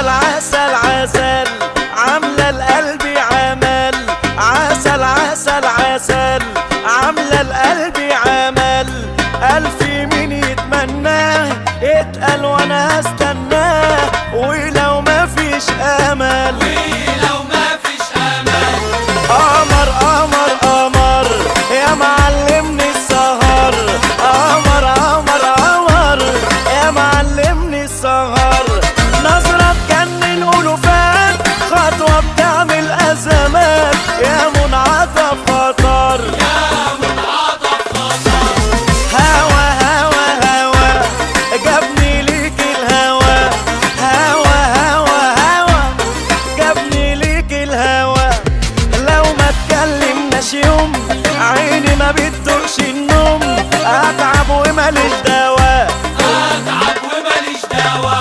عسل عسل عسل عاملة القلب عمل، عسل عسل عسل عاملة القلب عمل. ألف مين يتمناه اتقل وانا هستناه، ولو ما فيش امل، ولو ما فيش امل. قمر قمر قمر يا معلمني السهر، قمر قمر قمر يا معلمني السهر. نظرة تجنن ألوفات، خطوة بتعمل أزمات، يا منعطف خطر، يا منعطف خطر. هوا هوا هوا جابني ليك الهوا، هوا هوا هوا جابني ليك الهوا. لو ما اتكلمناش يوم عيني ما بتدوقش النوم، اتعب وماليش دوا، اتعب وماليش دوا.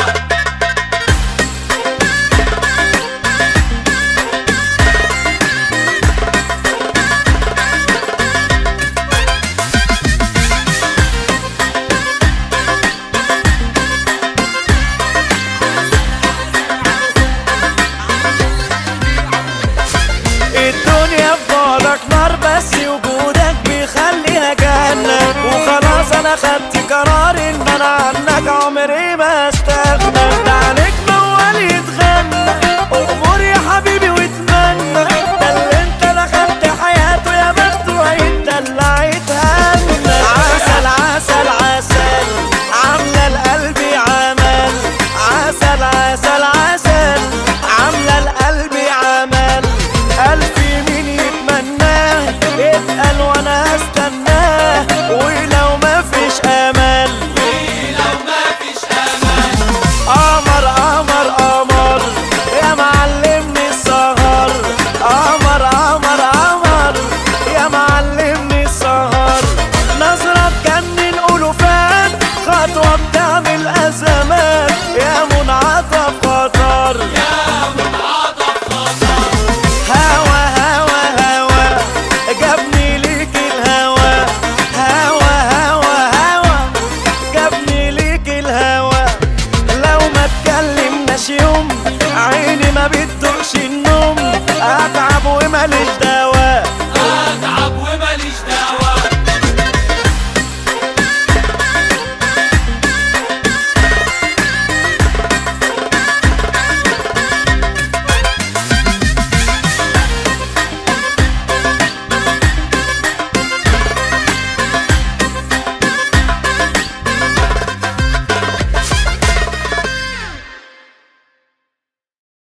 الدنيا في بعدك نار، بس وجودك بيخليها جنة. وخلاص انا خدت قرار ان انا عنك عمري ما استغنى. ده عليك موال يتغنى، امور يا حبيبي واتمنى، ده اللي انت دخلت حياته يا بخته هيتدلع يتهنى. عسل عسل عسل عاملة القلب عمل، عسل عسل عسل عاملة القلب عمل. ألف مين يتمناه اتقل وانا هستناه، ولو ما فيش امل، ولو ما فيش امل. قمر قمر قمر يا معلمني السهر، قمر قمر قمر يا معلمني السهر. نظرة تجنن ألوفات، خطوة بتعمل أزمات، يا منعطف خطر، يا منعطف خطر. هوا هوا هوا جابني ليك الهوا، هوا هوا هوا جابني ليك الهوا. لو ما اتكلمناش يوم عيني ما بتدوقش النوم، اتعب وماليش